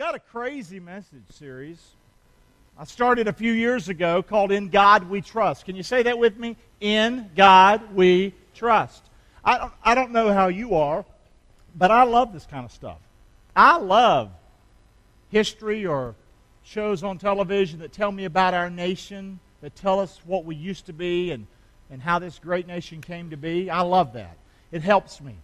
got a crazy message series I started a few years ago called In God We Trust. Can you say that with me? In God We Trust. I don't know how you are, but I love this kind of stuff. I love history or shows on television that tell me about our nation, that tell us what we used to be and how this great nation came to be. I love that. It helps me,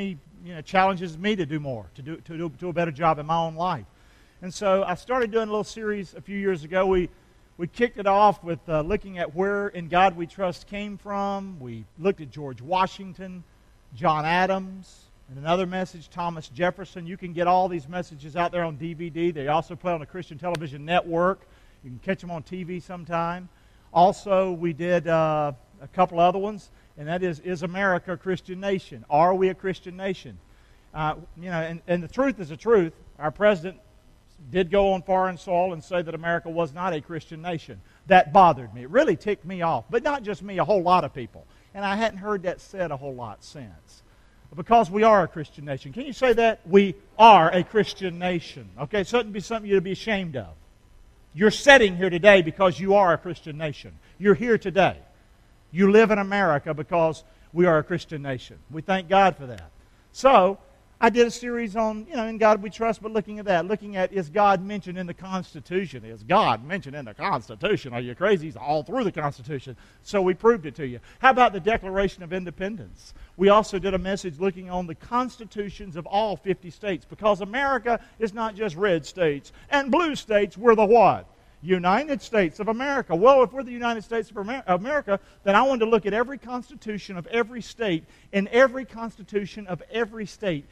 challenges me to do more, to do a better job in my own life. And so I started doing a little series a few years ago. We kicked it off with looking at where In God We Trust came from. We looked at George Washington, John Adams, and another message, Thomas Jefferson. You can get all these messages out there on DVD. They also play on the Christian Television Network. You can catch them on TV sometime. Also, we did a couple other ones, and that is America a Christian nation? Are we a Christian nation? And the truth is the truth. Our president did go on foreign soil and say that America was not a Christian nation. That bothered me. It really ticked me off. But not just me, a whole lot of people. And I hadn't heard that said a whole lot since. Because we are a Christian nation. Can you say that? We are a Christian nation. Okay, so it wouldn't be something you to be ashamed of. You're sitting here today because you are a Christian nation. You're here today. You live in America because we are a Christian nation. We thank God for that. So, I did a series on, In God We Trust, but looking at, is God mentioned in the Constitution? Is God mentioned in the Constitution? Are you crazy? He's all through the Constitution. So we proved it to you. How about the Declaration of Independence? We also did a message looking on the constitutions of all 50 states, because America is not just red states and blue states. We're the what? United States of America. Well, if we're the United States of America, then I wanted to look at every constitution of every state, and every constitution of every state.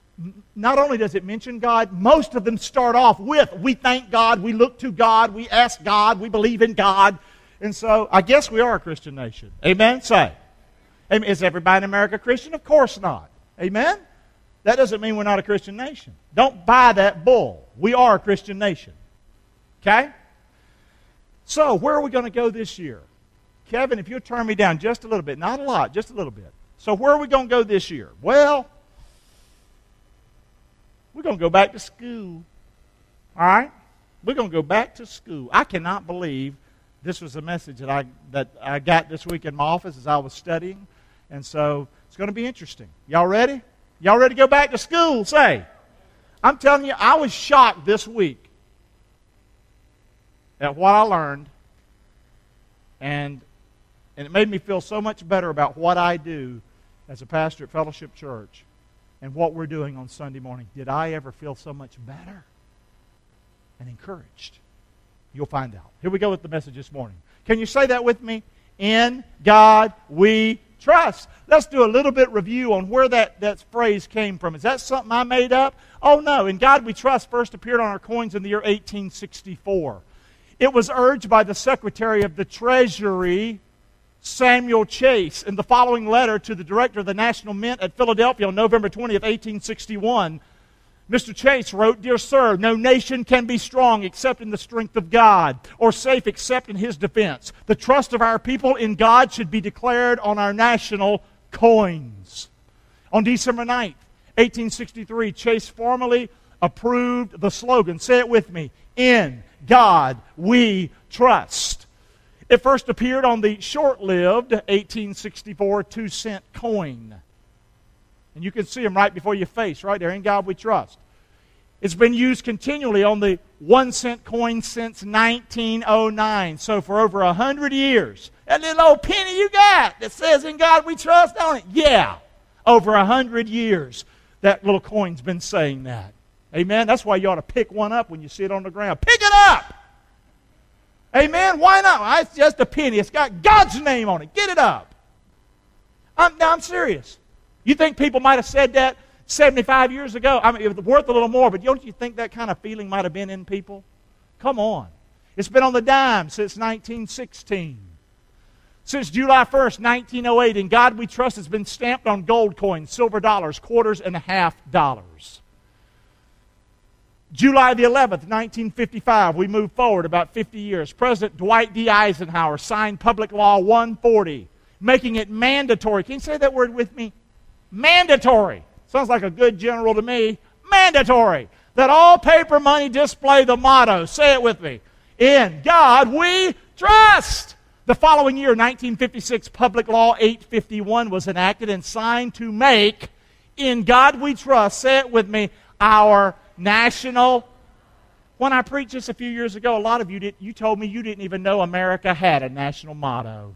Not only does it mention God, most of them start off with, we thank God, we look to God, we ask God, we believe in God. And so, I guess we are a Christian nation. Amen? Say. Is everybody in America Christian? Of course not. Amen? That doesn't mean we're not a Christian nation. Don't buy that bull. We are a Christian nation. Okay? So, where are we going to go this year? Kevin, if you'll turn me down just a little bit. Not a lot, just a little bit. So, where are we going to go this year? Well, we're going to go back to school. All right? We're going to go back to school. I cannot believe this was a message that I got this week in my office as I was studying. And so it's going to be interesting. Y'all ready? Y'all ready to go back to school? Say. I'm telling you, I was shocked this week at what I learned. And it made me feel so much better about what I do as a pastor at Fellowship Church and what we're doing on Sunday morning. Did I ever feel so much better and encouraged? You'll find out. Here we go with the message this morning. Can you say that with me? In God we trust. Let's do a little bit review on where that phrase came from. Is that something I made up? Oh no. In God we trust first appeared on our coins in the year 1864. It was urged by the Secretary of the Treasury, Samuel Chase, in the following letter to the Director of the National Mint at Philadelphia on November 20th, 1861. Mr. Chase wrote, Dear Sir, no nation can be strong except in the strength of God, or safe except in His defense. The trust of our people in God should be declared on our national coins. On December 9th, 1863, Chase formally approved the slogan. Say it with me. In God we trust. It first appeared on the short-lived 1864 2-cent coin. And you can see them right before your face, right there. In God we trust. It's been used continually on the 1-cent coin since 1909. So for over 100 years. That little old penny you got that says In God we trust on it. Yeah. Over 100 years, that little coin's been saying that. Amen? That's why you ought to pick one up when you see it on the ground. Pick it up! Amen? Why not? It's just a penny. It's got God's name on it. Get it up. I'm serious. You think people might have said that 75 years ago? I mean, it was worth a little more, but don't you think that kind of feeling might have been in people? Come on. It's been on the dime since 1916. Since July 1st, 1908, In God we trust has been stamped on gold coins, silver dollars, quarters, and half dollars. July the 11th, 1955, we move forward about 50 years. President Dwight D. Eisenhower signed Public Law 140, making it mandatory. Can you say that word with me? Mandatory. Sounds like a good general to me. Mandatory. that all paper money display the motto. Say it with me. In God we trust. The following year, 1956, Public Law 851 was enacted and signed to make In God We Trust, say it with me, our national. When I preached this a few years ago, a lot of you told me you didn't even know America had a national motto.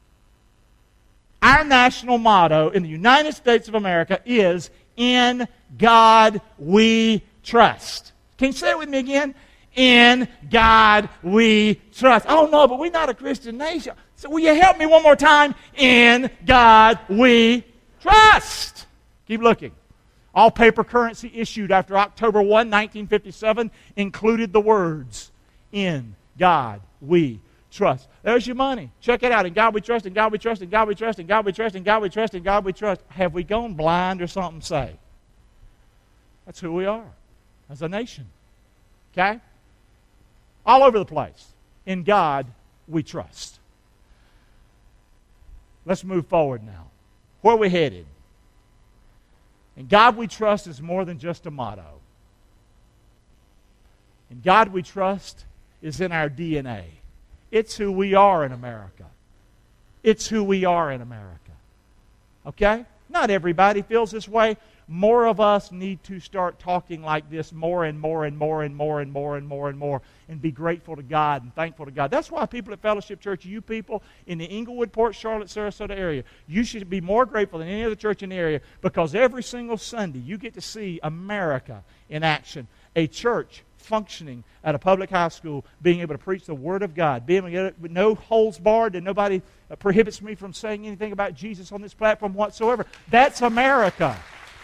Our national motto in the United States of America is, In God We Trust. Can you say it with me again? In God we trust. Oh no, but we're not a Christian nation. So will you help me one more time? In God we trust. Keep looking. All paper currency issued after October 1, 1957 included the words, In God we trust. There's your money. Check it out. In God we trust, in God we trust, in God we trust, in God we trust, in God we trust, in God we trust. Have we gone blind or something? Say. That's who we are as a nation. Okay? All over the place. In God we trust. Let's move forward now. Where are we headed? In God we trust is more than just a motto. In God we trust is in our DNA. It's who we are in America. It's who we are in America. Okay? Not everybody feels this way. More of us need to start talking like this more and more and more and more and more and more and more and be grateful to God and thankful to God. That's why people at Fellowship Church, you people in the Inglewood, Port Charlotte, Sarasota area, you should be more grateful than any other church in the area because every single Sunday you get to see America in action. A church functioning at a public high school, being able to preach the Word of God, being able to get it with no holds barred, and nobody prohibits me from saying anything about Jesus on this platform whatsoever. That's America.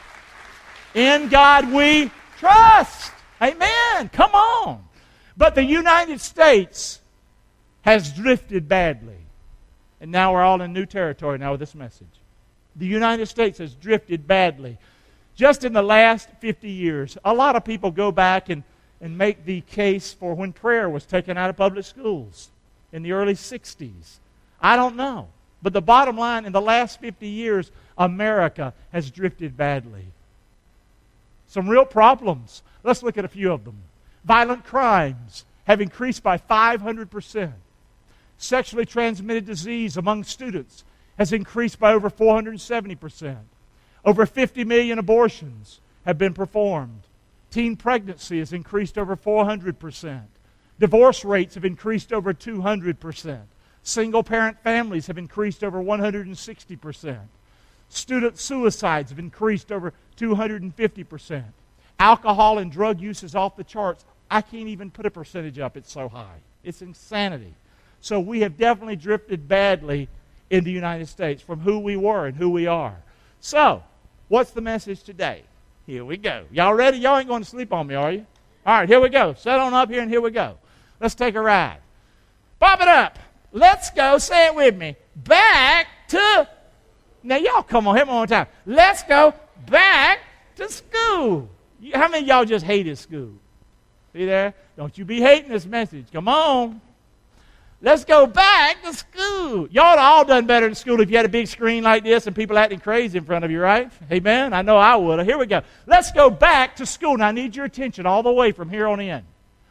In God we trust. Amen. Come on. But the United States has drifted badly. And now we're all in new territory now with this message. The United States has drifted badly. Just in the last 50 years, a lot of people go back and make the case for when prayer was taken out of public schools in the early 60s. I don't know. But the bottom line, in the last 50 years, America has drifted badly. Some real problems. Let's look at a few of them. Violent crimes have increased by 500%. Sexually transmitted disease among students has increased by over 470%. Over 50 million abortions have been performed. Teen pregnancy has increased over 400%. Divorce rates have increased over 200%. Single-parent families have increased over 160%. Student suicides have increased over 250%. Alcohol and drug use is off the charts. I can't even put a percentage up. It's so high. It's insanity. So we have definitely drifted badly in the United States from who we were and who we are. So, what's the message today? Here we go. Y'all ready? Y'all ain't going to sleep on me, are you? All right, here we go. Set on up here and here we go. Let's take a ride. Pop it up. Let's go. Say it with me. Back to... Now, y'all come on, hit me one more time. Let's go back to school. How many of y'all just hated school? See there? Don't you be hating this message. Come on. Let's go back to school. Y'all have all done better in school if you had a big screen like this and people acting crazy in front of you, right? Amen? I know I would. Here we go. Let's go back to school. Now, I need your attention all the way from here on in.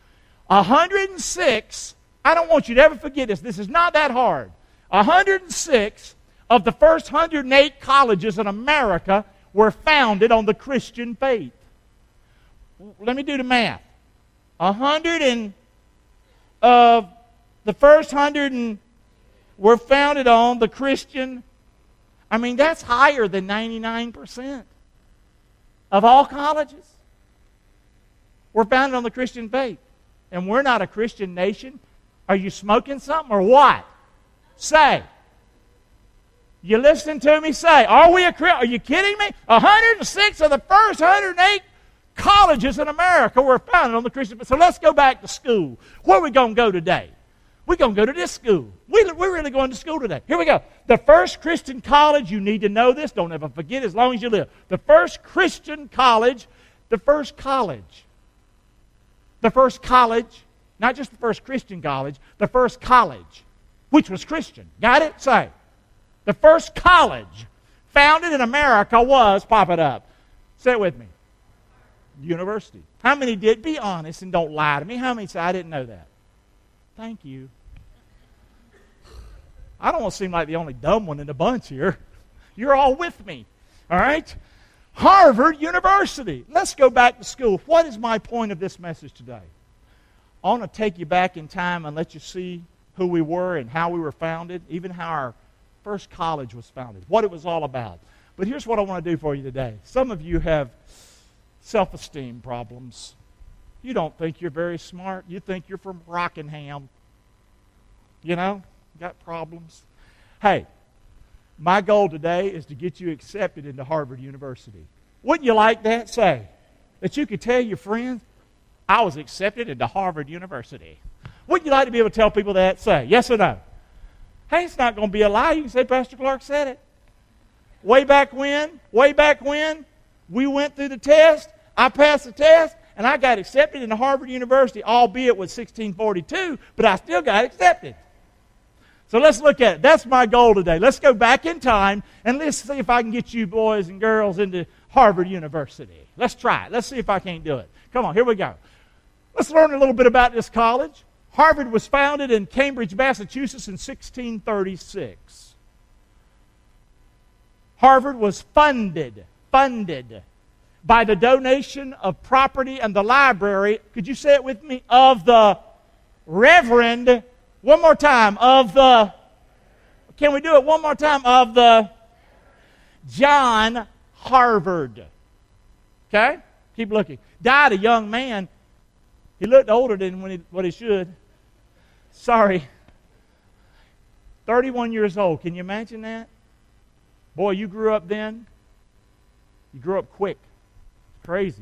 106, I don't want you to ever forget this. This is not that hard. 106 of the first 108 colleges in America were founded on the Christian faith. Let me do the math. 100 of the first 100 were founded on the Christian. I mean, that's higher than 99% of all colleges were founded on the Christian faith. And we're not a Christian nation. Are you smoking something or what? Say. You listening to me? Say, are we a Christian? Are you kidding me? 106 of the first 108 colleges in America were founded on the Christian faith. So let's go back to school. Where are we going to go today? We're going to go to this school. We're really going to school today. Here we go. The first Christian college, you need to know this. Don't ever forget as long as you live. The first Christian college, the first college, not just the first Christian college, the first college, which was Christian. Got it? Say. The first college founded in America was, pop it up. Say it with me. University. How many did? Be honest and don't lie to me. How many say, I didn't know that? Thank you. I don't want to seem like the only dumb one in the bunch here. You're all with me. All right? Harvard University. Let's go back to school. What is my point of this message today? I want to take you back in time and let you see who we were and how we were founded, even how our first college was founded, what it was all about. But here's what I want to do for you today. Some of you have self-esteem problems. You don't think you're very smart. You think you're from Rockingham. You know, got problems. Hey, my goal today is to get you accepted into Harvard University. Wouldn't you like that? Say, that you could tell your friends, I was accepted into Harvard University. Wouldn't you like to be able to tell people that? Say, yes or no? Hey, it's not going to be a lie. You can say, Pastor Clark said it. Way back when, we went through the test, I passed the test, and I got accepted into Harvard University, albeit with 1642, but I still got accepted. So let's look at it. That's my goal today. Let's go back in time, and let's see if I can get you boys and girls into Harvard University. Let's try it. Let's see if I can't do it. Come on, here we go. Let's learn a little bit about this college. Harvard was founded in Cambridge, Massachusetts in 1636. Harvard was funded by the donation of property and the library, could you say it with me, of the Reverend, one more time, of the, can we do it one more time, of the John Harvard. Okay? Keep looking. Died a young man. He looked older than what he should. Sorry. 31 years old. Can you imagine that? Boy, you grew up then. You grew up quick. Crazy.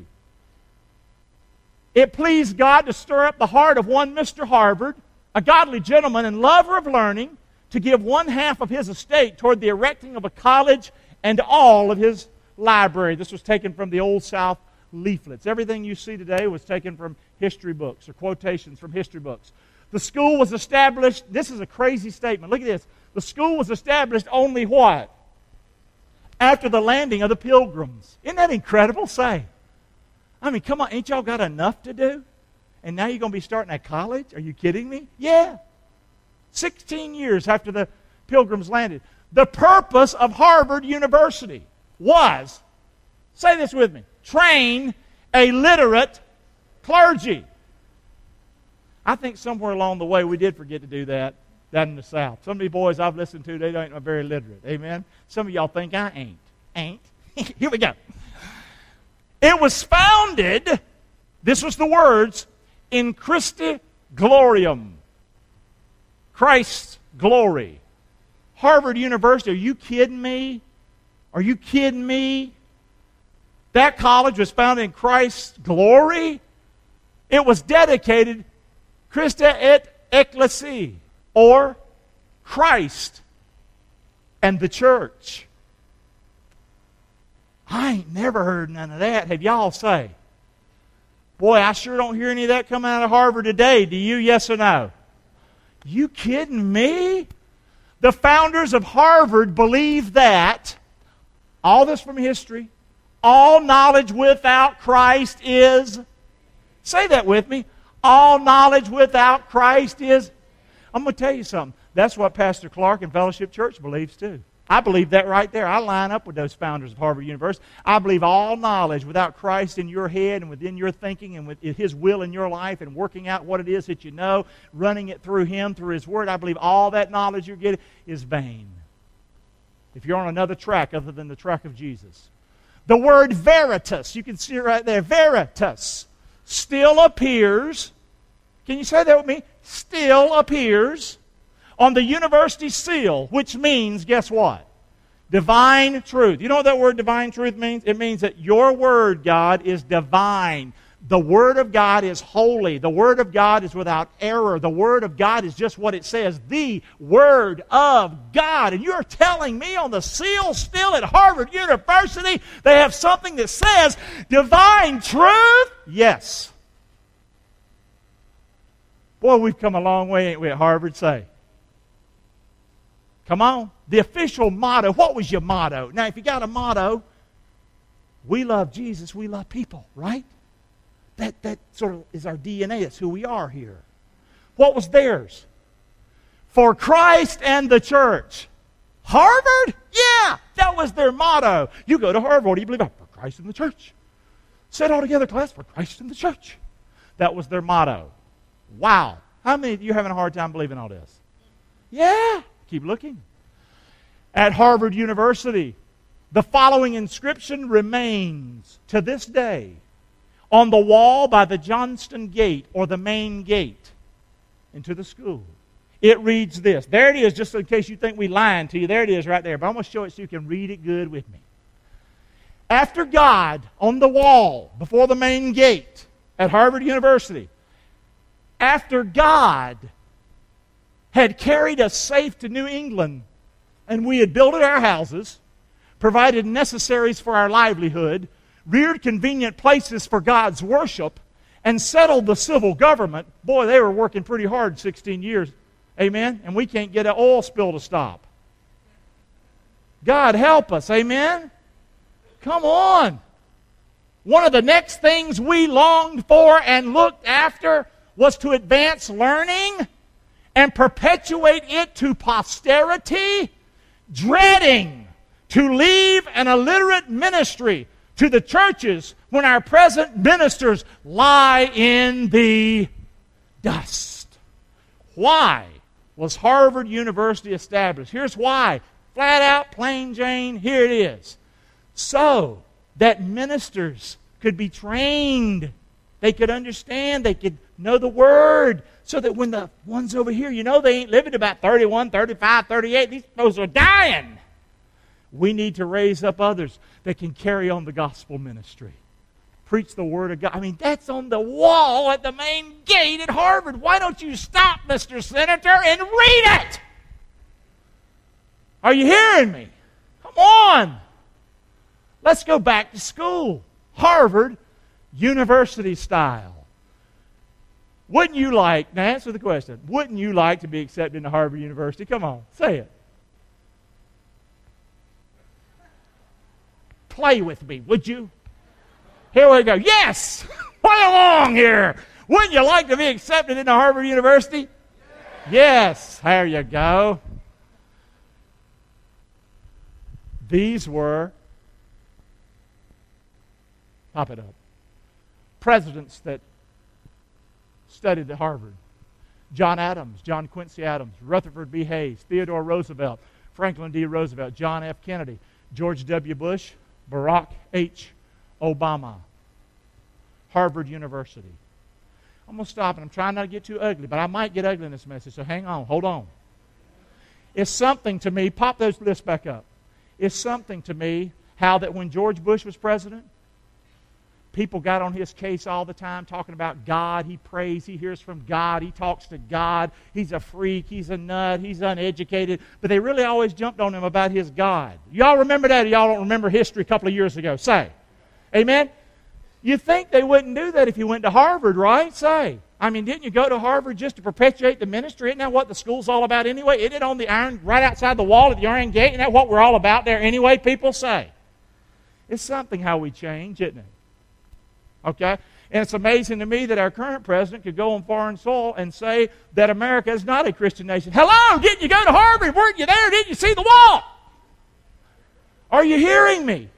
It pleased God to stir up the heart of one Mr. Harvard, a godly gentleman and lover of learning, to give one half of his estate toward the erecting of a college and all of his library. This was taken from the Old South leaflets. Everything you see today was taken from history books or quotations from history books. The school was established, this is a crazy statement, look at this. The school was established only what? After the landing of the Pilgrims. Isn't that incredible? Say. I mean, come on, ain't y'all got enough to do? And now you're going to be starting at college? Are you kidding me? Yeah. 16 years after the Pilgrims landed. The purpose of Harvard University was, say this with me, train a literate clergy. I think somewhere along the way we did forget to do that down in the South. Some of the boys I've listened to, they ain't very literate. Amen? Some of y'all think I ain't. Here we go. It was founded, this was the words, in Christi Gloriam. Christ's glory. Harvard University, are you kidding me? Are you kidding me? That college was founded in Christ's glory. It was dedicated Christe et Ecclesia, or Christ and the church. I ain't never heard none of that. Have y'all say? Boy, I sure don't hear any of that coming out of Harvard today. Do you? Yes or no? You kidding me? The founders of Harvard believed that, all this from history, all knowledge without Christ is, say that with me, all knowledge without Christ is, I'm going to tell you something. That's what Pastor Clark and Fellowship Church believes too. I believe that right there. I line up with those founders of Harvard University. I believe all knowledge without Christ in your head and within your thinking and with His will in your life and working out what it is that you know, running it through Him, through His Word, I believe all that knowledge you're getting is vain. If you're on another track other than the track of Jesus. The word veritas, you can see it right there, veritas, still appears. Can you say that with me? Still appears on the university seal, which means, guess what? Divine truth. You know what that word divine truth means? It means that your word, God, is divine. The Word of God is holy. The Word of God is without error. The Word of God is just what it says, the Word of God. And you're telling me on the seal still at Harvard University they have something that says divine truth? Yes. Boy, we've come a long way, ain't we, at Harvard? Say. Come on. The official motto. What was your motto? Now, if you got a motto, we love Jesus, we love people, right? That sort of is our DNA. That's who we are here. What was theirs? For Christ and the church. Harvard? Yeah, that was their motto. You go to Harvard, what do you believe about? For Christ and the church. Say it all together, class. For Christ and the church. That was their motto. Wow. How many of you are having a hard time believing all this? Yeah. Keep looking. At Harvard University, the following inscription remains to this day on the wall by the Johnston Gate, or the main gate into the school. It reads this. There it is, just in case you think we lying to you. There it is right there. But I'm going to show it so you can read it good with me. After God, on the wall before the main gate at Harvard University, after God had carried us safe to New England, and we had built our houses, provided necessaries for our livelihood, reared convenient places for God's worship, and settled the civil government. Boy, they were working pretty hard 16 years. Amen? And we can't get an oil spill to stop. God help us. Amen? Come on. One of the next things we longed for and looked after was to advance learning and perpetuate it to posterity, dreading to leave an illiterate ministry to the churches when our present ministers lie in the dust. Why was Harvard University established? Here's why. Flat out, plain Jane, here it is. So that ministers could be trained. They could understand. They could know the Word. So that when the ones over here, you know they ain't living to about 31, 35, 38. These folks are dying. We need to raise up others that can carry on the gospel ministry. Preach the Word of God. I mean, that's on the wall at the main gate at Harvard. Why don't you stop, Mr. Senator, and read it? Are you hearing me? Come on. Let's go back to school. Harvard University style. Wouldn't you like, now answer the question, wouldn't you like to be accepted into Harvard University? Come on, say it. Play with me, would you? Here we go. Yes! Play along here. Wouldn't you like to be accepted into Harvard University? Yes. There you go. These were, pop it up, presidents that studied at Harvard. John Adams, John Quincy Adams, Rutherford B. Hayes, Theodore Roosevelt, Franklin D. Roosevelt, John F. Kennedy, George W. Bush, Barack H. Obama. Harvard University. I'm going to stop, and I'm trying not to get too ugly, but I might get ugly in this message, so hang on, hold on. It's something to me, pop those lists back up. It's something to me how that when George Bush was president, people got on his case all the time talking about God. He prays, he hears from God, he talks to God. He's a freak, he's a nut, he's uneducated. But they really always jumped on him about his God. Y'all remember that, or y'all don't remember history a couple of years ago? Say. Amen? You think they wouldn't do that if you went to Harvard, right? Say. I mean, didn't you go to Harvard just to perpetuate the ministry? Isn't that what the school's all about anyway? Isn't it on the iron, right outside the wall at the Iron Gate? Isn't that what we're all about there anyway, people say? It's something how we change, isn't it? Okay? And it's amazing to me that our current president could go on foreign soil and say that America is not a Christian nation. Hello, didn't you go to Harvard? Weren't you there? Didn't you see the wall? Are you hearing me?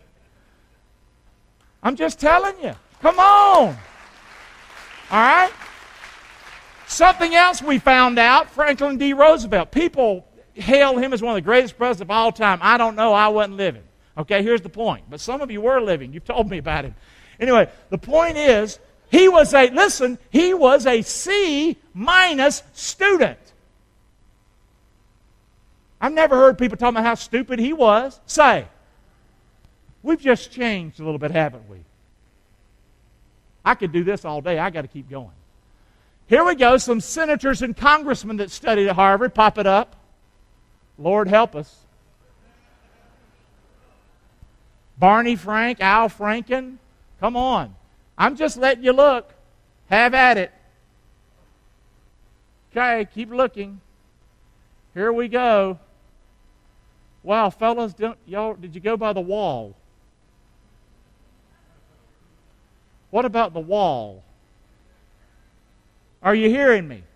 I'm just telling you. Come on. All right? Something else we found out, Franklin D. Roosevelt. People hail him as one of the greatest presidents of all time. I don't know. I wasn't living. Okay, here's the point. But some of you were living. You've told me about it. Anyway, the point is, he was a C- student. I've never heard people talking about how stupid he was. Say, we've just changed a little bit, haven't we? I could do this all day. I got to keep going. Here we go, some senators and congressmen that studied at Harvard. Pop it up. Lord help us. Barney Frank, Al Franken. Come on. I'm just letting you look. Have at it. Okay, keep looking. Here we go. Wow, fellas, did you go by the wall? What about the wall? Are you hearing me?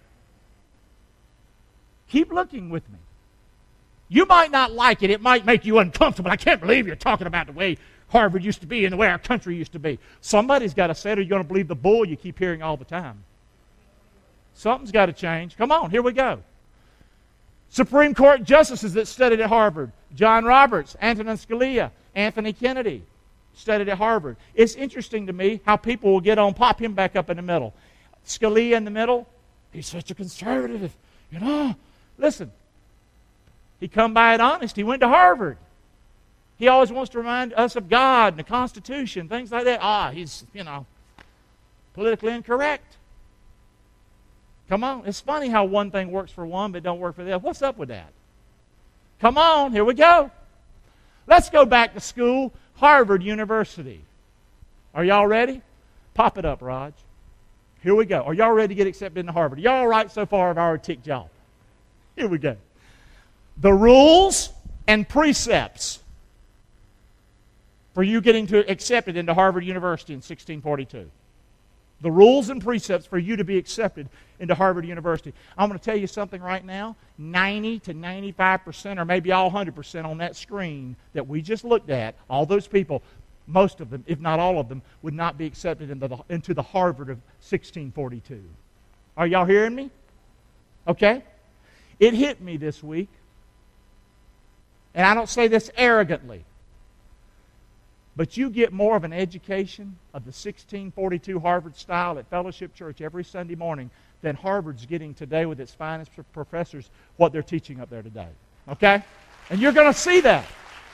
Keep looking with me. You might not like it. It might make you uncomfortable. I can't believe you're talking about the way Harvard used to be and the way our country used to be. Somebody's got to say it, or you're going to believe the bull you keep hearing all the time. Something's got to change. Come on, here we go. Supreme Court justices that studied at Harvard. John Roberts, Antonin Scalia, Anthony Kennedy studied at Harvard. It's interesting to me how people will get on, pop him back up in the middle. Scalia in the middle, he's such a conservative, you know. Listen, he come by it honest. He went to Harvard. He always wants to remind us of God and the Constitution, things like that. He's, politically incorrect. Come on. It's funny how one thing works for one but don't work for the other. What's up with that? Come on. Here we go. Let's go back to school. Harvard University. Are y'all ready? Pop it up, Raj. Here we go. Are y'all ready to get accepted into Harvard? Y'all all right so far? I've already ticked y'all. Here we go. The rules and precepts for you getting accepted into Harvard University in 1642. The rules and precepts for you to be accepted into Harvard University. I'm going to tell you something right now. 90 to 95%, or maybe all 100% on that screen that we just looked at, all those people, most of them, if not all of them, would not be accepted into the Harvard of 1642. Are y'all hearing me? Okay? It hit me this week, and I don't say this arrogantly, but you get more of an education of the 1642 Harvard style at Fellowship Church every Sunday morning than Harvard's getting today with its finest professors, what they're teaching up there today. Okay? And you're going to see that.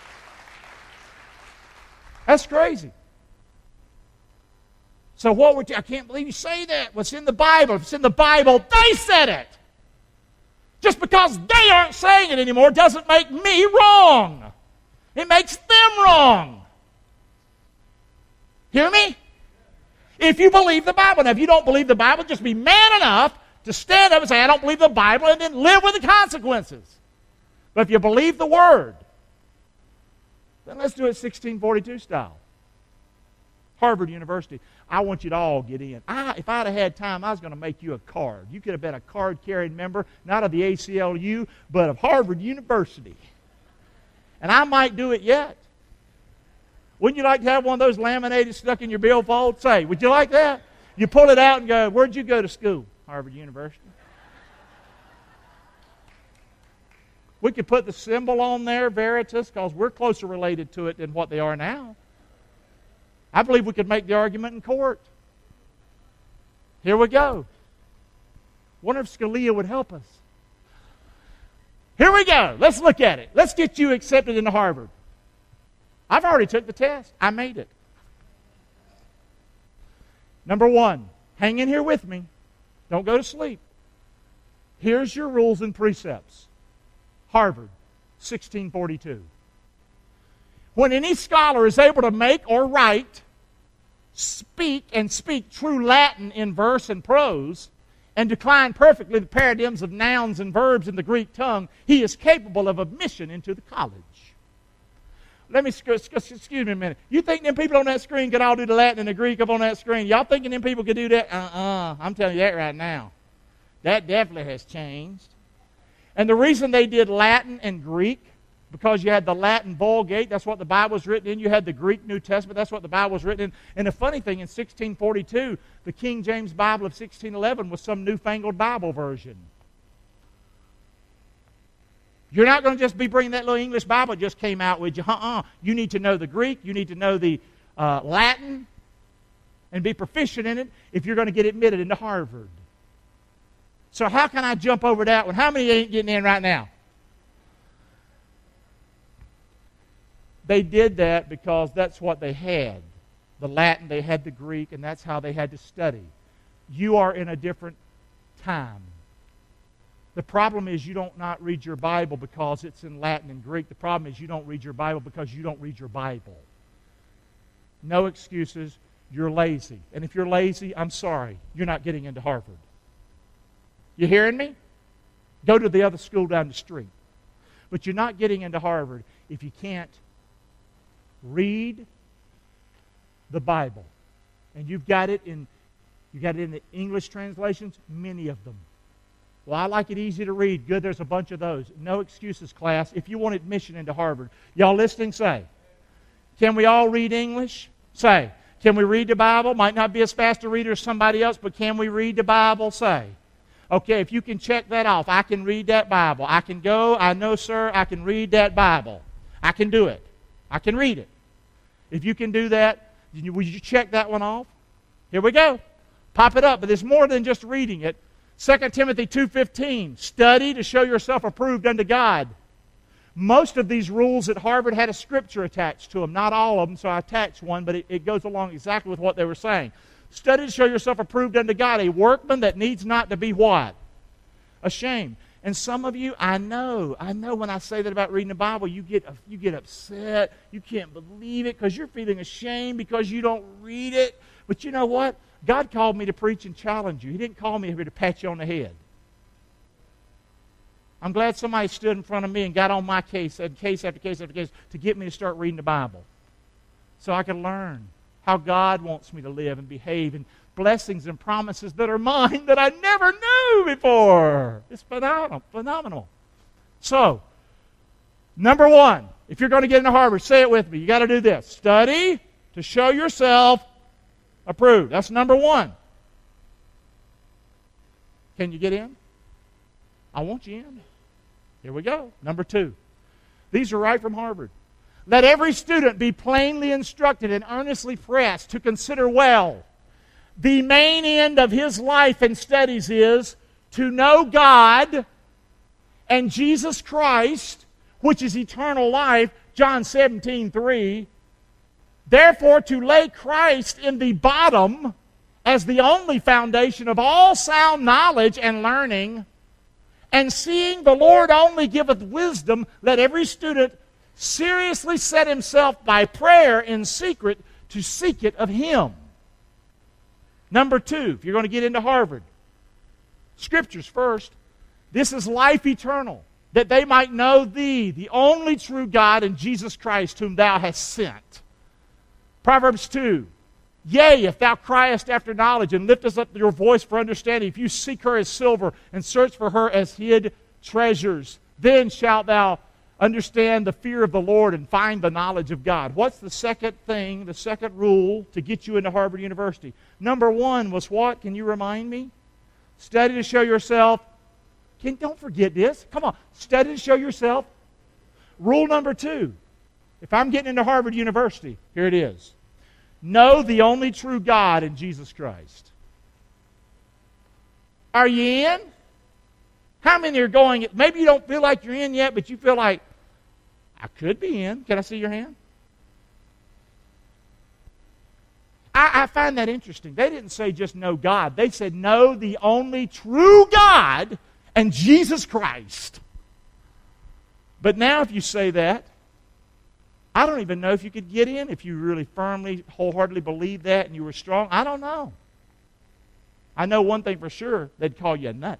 That's crazy. So I can't believe you say that. What's in the Bible? If it's in the Bible, they said it. Just because they aren't saying it anymore doesn't make me wrong. It makes them wrong. Hear me? If you believe the Bible. Now, if you don't believe the Bible, just be man enough to stand up and say, I don't believe the Bible, and then live with the consequences. But if you believe the Word, then let's do it 1642 style. Harvard University. I want you to all get in. If I'd have had time, I was going to make you a card. You could have been a card-carrying member, not of the ACLU, but of Harvard University. And I might do it yet. Wouldn't you like to have one of those laminated stuck in your billfold? Say, would you like that? You pull it out and go, where'd you go to school? Harvard University. We could put the symbol on there, Veritas, because we're closer related to it than what they are now. I believe we could make the argument in court. Here we go. Wonder if Scalia would help us. Here we go. Let's look at it. Let's get you accepted into Harvard. I've already took the test. I made it. Number one, hang in here with me. Don't go to sleep. Here's your rules and precepts. Harvard, 1642. When any scholar is able to make or write, speak true Latin in verse and prose, and decline perfectly the paradigms of nouns and verbs in the Greek tongue, he is capable of admission into the college. Excuse me a minute. You think them people on that screen could all do the Latin and the Greek up on that screen? Y'all thinking them people could do that? I'm telling you that right now. That definitely has changed. And the reason they did Latin and Greek, because you had the Latin Vulgate, that's what the Bible was written in. You had the Greek New Testament, that's what the Bible was written in. And the funny thing, in 1642, the King James Bible of 1611 was some newfangled Bible version. You're not going to just be bringing that little English Bible that just came out with you. You need to know the Greek. You need to know the Latin and be proficient in it if you're going to get admitted into Harvard. So how can I jump over that one? How many ain't getting in right now? They did that because that's what they had. The Latin, they had the Greek, and that's how they had to study. You are in a different time. The problem is you don't not read your Bible because it's in Latin and Greek. The problem is you don't read your Bible because you don't read your Bible. No excuses. You're lazy. And if you're lazy, I'm sorry. You're not getting into Harvard. You hearing me? Go to the other school down the street. But you're not getting into Harvard if you can't read the Bible. And you got it in the English translations, many of them. Well, I like it easy to read. Good, there's a bunch of those. No excuses, class. If you want admission into Harvard, y'all listening, say. Can we all read English? Say. Can we read the Bible? Might not be as fast a reader as somebody else, but can we read the Bible? Say. Okay, if you can check that off, I can read that Bible. I can go, I know, sir, I can read that Bible. I can do it. I can read it. If you can do that, would you check that one off? Here we go. Pop it up. But there's more than just reading it. 2 Timothy 2:15, study to show yourself approved unto God. Most of these rules at Harvard had a scripture attached to them. Not all of them, so I attached one, but it goes along exactly with what they were saying. Study to show yourself approved unto God, a workman that needs not to be what? Ashamed. And some of you, I know when I say that about reading the Bible, you get upset. You can't believe it because you're feeling ashamed because you don't read it. But you know what? God called me to preach and challenge you. He didn't call me here to pat you on the head. I'm glad somebody stood in front of me and got on my case, and case after case after case, to get me to start reading the Bible. So I could learn how God wants me to live and behave, and blessings and promises that are mine that I never knew before. It's phenomenal. So, number one, if you're going to get into Harvard, say it with me. You got to do this. Study to show yourself approved. That's number one. Can you get in? I want you in. Here we go. Number two. These are right from Harvard. Let every student be plainly instructed and earnestly pressed to consider well. The main end of his life and studies is to know God and Jesus Christ, which is eternal life, John 17:3. Therefore, to lay Christ in the bottom as the only foundation of all sound knowledge and learning, and seeing the Lord only giveth wisdom, let every student seriously set himself by prayer in secret to seek it of Him. Number two, if you're going to get into Harvard, Scriptures first. This is life eternal, that they might know Thee, the only true God, and Jesus Christ, whom Thou hast sent. Proverbs 2. Yea, if thou criest after knowledge, and liftest up your voice for understanding, if you seek her as silver, and search for her as hid treasures, then shalt thou understand the fear of the Lord and find the knowledge of God. What's the second thing, the second rule to get you into Harvard University? Number one was what? Can you remind me? Study to show yourself. Don't forget this. Come on. Study to show yourself. Rule number two. If I'm getting into Harvard University, here it is. Know the only true God in Jesus Christ. Are you in? How many are going? Maybe you don't feel like you're in yet, but you feel like, I could be in. Can I see your hand? I find that interesting. They didn't say just know God. They said know the only true God and Jesus Christ. But now if you say that, I don't even know if you could get in if you really firmly, wholeheartedly believed that and you were strong. I don't know. I know one thing for sure. They'd call you a nut.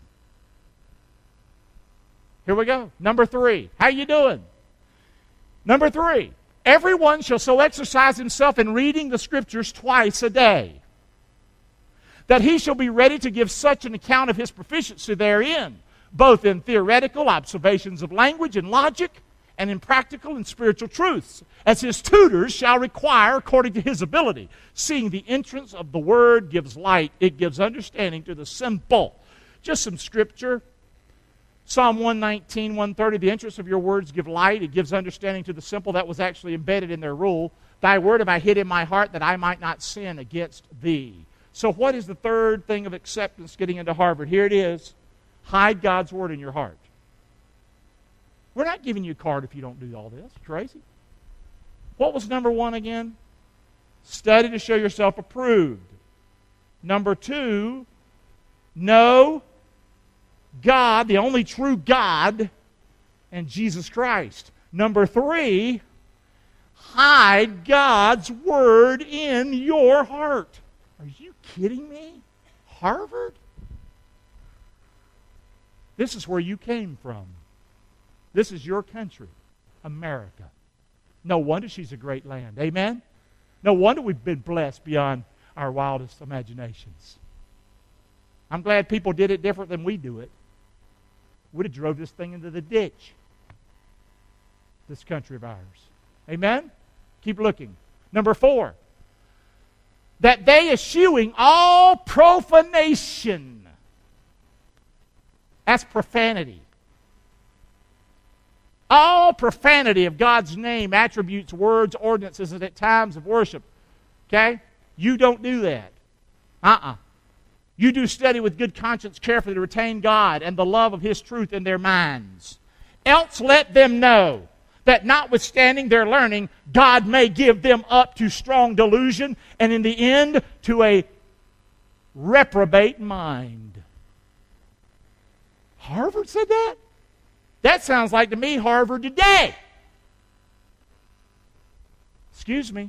Here we go. Number three. How you doing? Number three. Everyone shall so exercise himself in reading the Scriptures twice a day, that he shall be ready to give such an account of his proficiency therein, both in theoretical observations of language and logic, and in practical and spiritual truths, as his tutors shall require according to his ability, seeing the entrance of the Word gives light, it gives understanding to the simple. Just some Scripture. Psalm 119, 130, the entrance of your words give light, it gives understanding to the simple. That was actually embedded in their rule. Thy word have I hid in my heart that I might not sin against thee. So what is the third thing of acceptance getting into Harvard? Here it is. Hide God's word in your heart. We're not giving you a card if you don't do all this. Crazy. What was number one again? Study to show yourself approved. Number two, know God, the only true God, and Jesus Christ. Number three, hide God's word in your heart. Are you kidding me? Harvard? This is where you came from. This is your country, America. No wonder she's a great land. Amen? No wonder we've been blessed beyond our wildest imaginations. I'm glad people did it different than we do it. Would have drove this thing into the ditch. This country of ours. Amen? Keep looking. Number 4. That they eschewing all profanation. That's profanity. All profanity of God's name, attributes, words, ordinances, and at times of worship. Okay? You don't do that. You do study with good conscience carefully to retain God and the love of His truth in their minds. Else let them know that notwithstanding their learning, God may give them up to strong delusion and in the end to a reprobate mind. Harvard said that? That sounds like to me Harvard today. Excuse me.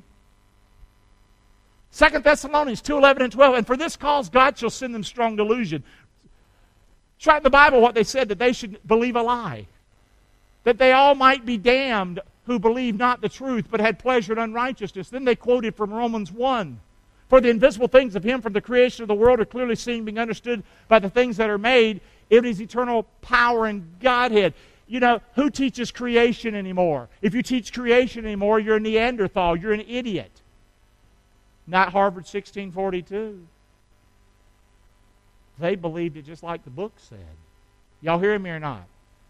2 Thessalonians 2:11 and 12. And for this cause God shall send them strong delusion. It's right in the Bible what they said, that they should believe a lie. That they all might be damned who believed not the truth, but had pleasure in unrighteousness. Then they quoted from Romans 1. For the invisible things of Him from the creation of the world are clearly seen, being understood by the things that are made. It is eternal power and Godhead. You know, who teaches creation anymore? If you teach creation anymore, you're a Neanderthal. You're an idiot. Not Harvard 1642. They believed it just like the book said. Y'all hearing me or not?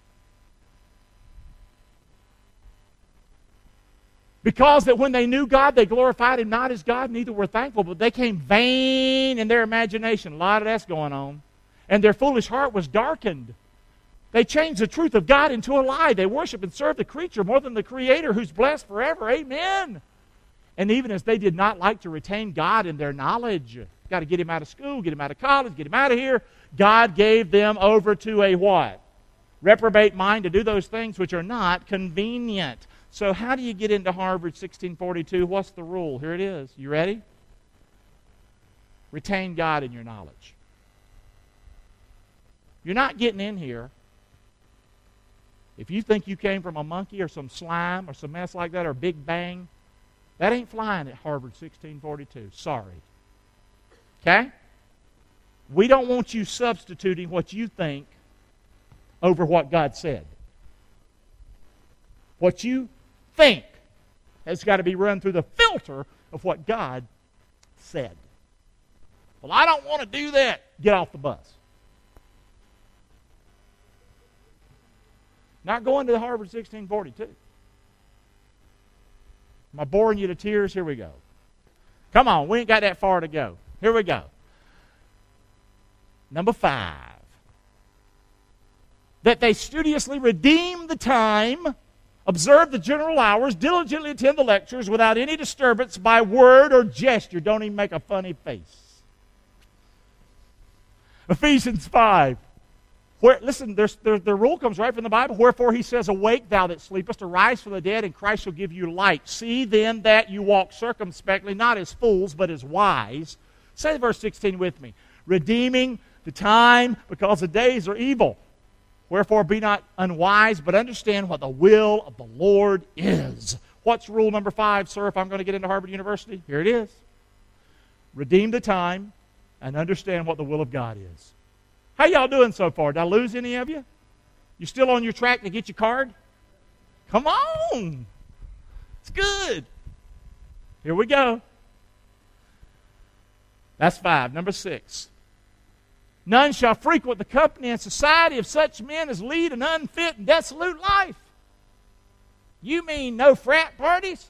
Because that when they knew God, they glorified Him not as God, neither were thankful, but they came vain in their imagination. A lot of that's going on. And their foolish heart was darkened. They changed the truth of God into a lie. They worship and serve the creature more than the Creator, who's blessed forever. Amen. And even as they did not like to retain God in their knowledge, got to get Him out of school, get Him out of college, get Him out of here, God gave them over to a what? Reprobate mind to do those things which are not convenient. So how do you get into Harvard 1642? What's the rule? Here it is. You ready? Retain God in your knowledge. You're not getting in here. If you think you came from a monkey or some slime or some mess like that or Big Bang, that ain't flying at Harvard 1642. Sorry. Okay? We don't want you substituting what you think over what God said. What you think has got to be run through the filter of what God said. Well, I don't want to do that. Get off the bus. Not going to Harvard 1642. Am I boring you to tears? Here we go. Come on, we ain't got that far to go. Here we go. Number 5. That they studiously redeem the time, observe the general hours, diligently attend the lectures without any disturbance by word or gesture. Don't even make a funny face. Ephesians 5. Where, listen, the rule comes right from the Bible. Wherefore He says, awake thou that sleepest, arise from the dead, and Christ shall give you light. See then that you walk circumspectly, not as fools, but as wise. Say verse 16 with me. Redeeming the time, because the days are evil. Wherefore be not unwise, but understand what the will of the Lord is. What's rule number 5, sir, if I'm going to get into Harvard University? Here it is. Redeem the time and understand what the will of God is. How y'all doing so far? Did I lose any of you? You still on your track to get your card? Come on. It's good. Here we go. That's 5. Number 6. None shall frequent the company and society of such men as lead an unfit and dissolute life. You mean no frat parties?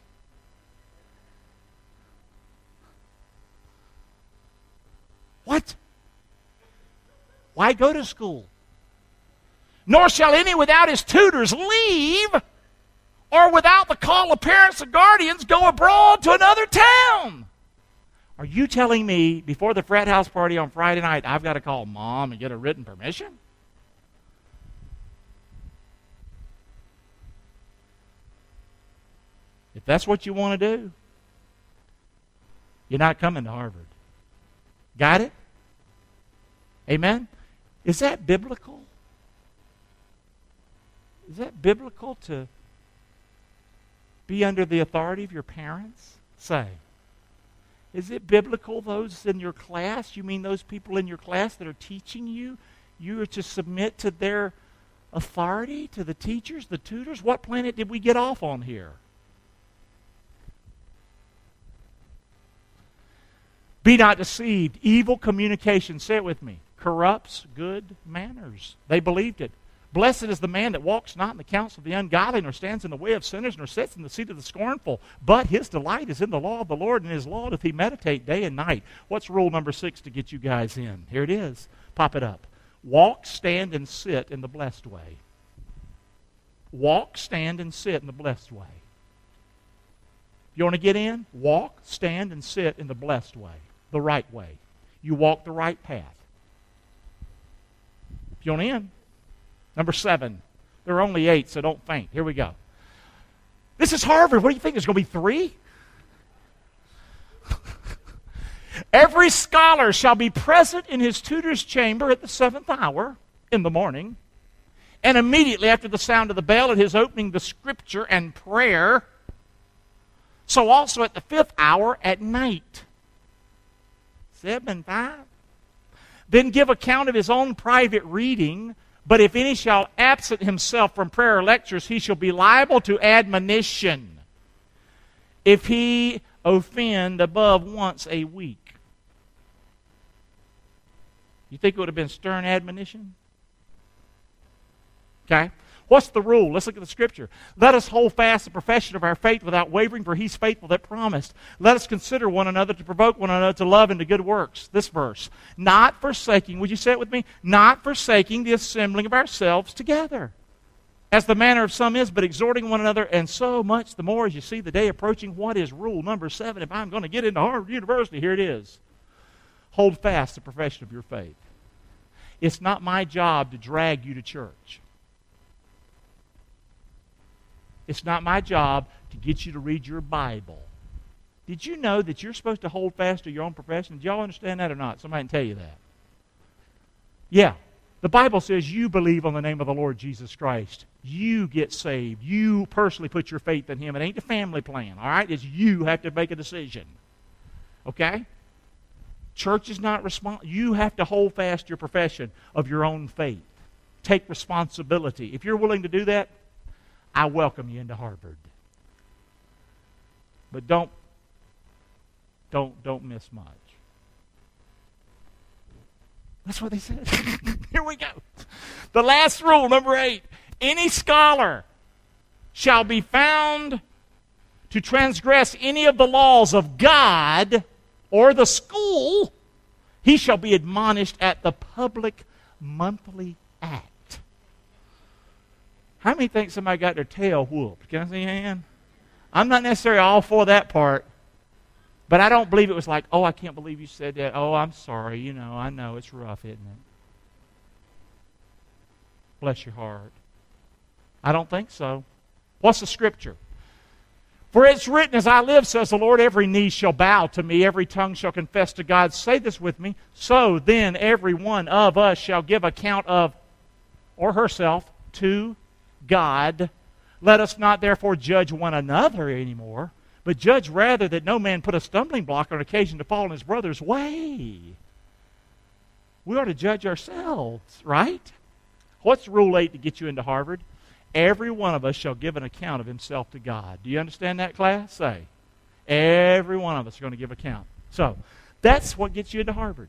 What? Why go to school? Nor shall any without his tutors leave, or without the call of parents or guardians go abroad to another town. Are you telling me before the frat house party on Friday night, I've got to call Mom and get a written permission? If that's what you want to do, you're not coming to Harvard. Got it? Amen? Is that biblical? Is that biblical to be under the authority of your parents? Say. Is it biblical, those in your class? You mean those people in your class that are teaching you? You are to submit to their authority, to the teachers, the tutors? What planet did we get off on here? Be not deceived. Evil communication, say it with me, corrupts good manners. They believed it. Blessed is the man that walks not in the counsel of the ungodly, nor stands in the way of sinners, nor sits in the seat of the scornful. But his delight is in the law of the Lord, and his law doth he meditate day and night. What's rule number 6 to get you guys in? Here it is. Pop it up. Walk, stand, and sit in the blessed way. Walk, stand, and sit in the blessed way. You want to get in? Walk, stand, and sit in the blessed way, the right way. You walk the right path. If you want in. Number 7. There are only 8, so don't faint. Here we go. This is Harvard. What do you think? There's going to be 3? Every scholar shall be present in his tutor's chamber at the 7th hour in the morning, and immediately after the sound of the bell at his opening the scripture and prayer, so also at the 5th hour at night. 7, 5. Then give account of his own private reading. But if any shall absent himself from prayer or lectures, he shall be liable to admonition, if he offend above once a week. You think it would have been stern admonition? Okay. What's the rule? Let's look at the scripture. Let us hold fast the profession of our faith without wavering, for he's faithful that promised. Let us consider one another to provoke one another to love and to good works. This verse. Not forsaking, would you say it with me? Not forsaking the assembling of ourselves together, as the manner of some is, but exhorting one another, and so much the more as you see the day approaching. What is rule number 7? If I'm going to get into Harvard University, here it is. Hold fast the profession of your faith. It's not my job to drag you to church. It's not my job to get you to read your Bible. Did you know that you're supposed to hold fast to your own profession? Did y'all understand that or not? Somebody can tell you that. Yeah. The Bible says you believe on the name of the Lord Jesus Christ. You get saved. You personally put your faith in Him. It ain't the family plan, all right? It's you have to make a decision. Okay? Church is not responsible. You have to hold fast your profession of your own faith. Take responsibility. If you're willing to do that, I welcome you into Harvard. But don't miss much. That's what they said. Here we go. The last rule, number 8. Any scholar shall be found to transgress any of the laws of God or the school, he shall be admonished at the public monthly act. How many think somebody got their tail whooped? Can I see your hand? I'm not necessarily all for that part, but I don't believe it was like, oh, I can't believe you said that. Oh, I'm sorry. I know it's rough, isn't it? Bless your heart. I don't think so. What's the scripture? For it's written, as I live, says the Lord, every knee shall bow to me, every tongue shall confess to God. Say this with me. So then every one of us shall give account of, or herself, to God. Let us not therefore judge one another anymore, but judge rather that no man put a stumbling block on occasion to fall in his brother's way. We ought to judge ourselves, right? What's rule 8 to get you into Harvard? Every one of us shall give an account of himself to God. Do you understand that, class? Say. Every one of us are going to give account. So, that's what gets you into Harvard.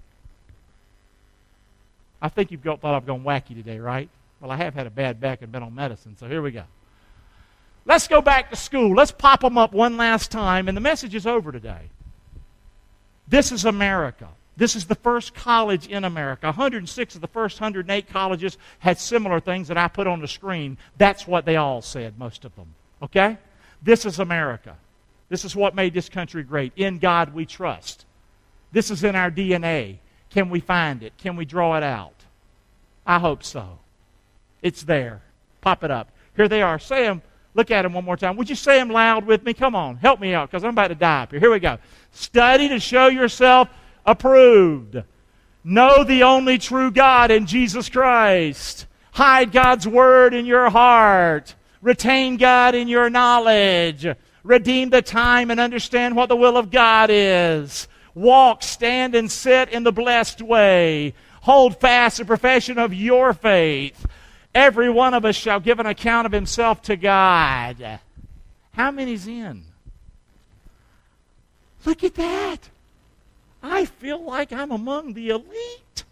I think you've thought I've gone wacky today, right? Well, I have had a bad back and been on medicine, so here we go. Let's go back to school. Let's pop them up one last time, and the message is over today. This is America. This is the first college in America. 106 of the first 108 colleges had similar things that I put on the screen. That's what they all said, most of them. Okay? This is America. This is what made this country great. In God we trust. This is in our DNA. Can we find it? Can we draw it out? I hope so. It's there. Pop it up. Here they are. Say them. Look at them one more time. Would you say them loud with me? Come on. Help me out because I'm about to die up here. Here we go. Study to show yourself approved. Know the only true God in Jesus Christ. Hide God's Word in your heart. Retain God in your knowledge. Redeem the time and understand what the will of God is. Walk, stand, and sit in the blessed way. Hold fast the profession of your faith. Every one of us shall give an account of himself to God. How many's in? Look at that. I feel like I'm among the elite.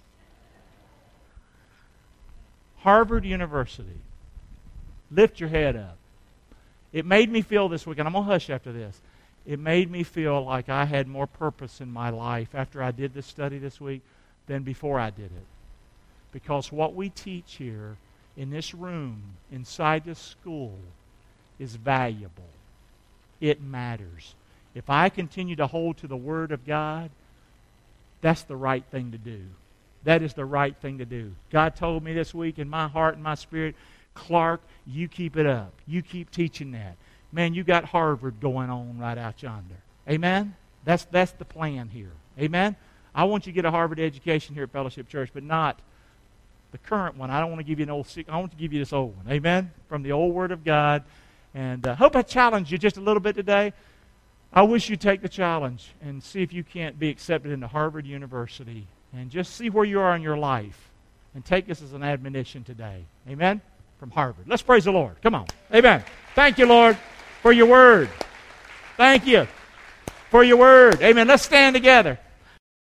Harvard University. Lift your head up. It made me feel this week, and I'm going to hush after this. It made me feel like I had more purpose in my life after I did this study this week than before I did it. Because what we teach here in this room, inside this school, is valuable. It matters. If I continue to hold to the Word of God, that's the right thing to do. That is the right thing to do. God told me this week in my heart and my spirit, Clark, you keep it up. You keep teaching that. Man, you got Harvard going on right out yonder. Amen? That's the plan here. Amen? I want you to get a Harvard education here at Fellowship Church, but not the current one. I don't want to give you an old, I want to give you this old one. Amen? From the old Word of God. And I hope I challenged you just a little bit today. I wish you'd take the challenge and see if you can't be accepted into Harvard University and just see where you are in your life and take this as an admonition today. Amen? From Harvard. Let's praise the Lord. Come on. Amen. Thank you, Lord, for your Word. Thank you for your Word. Amen. Let's stand together.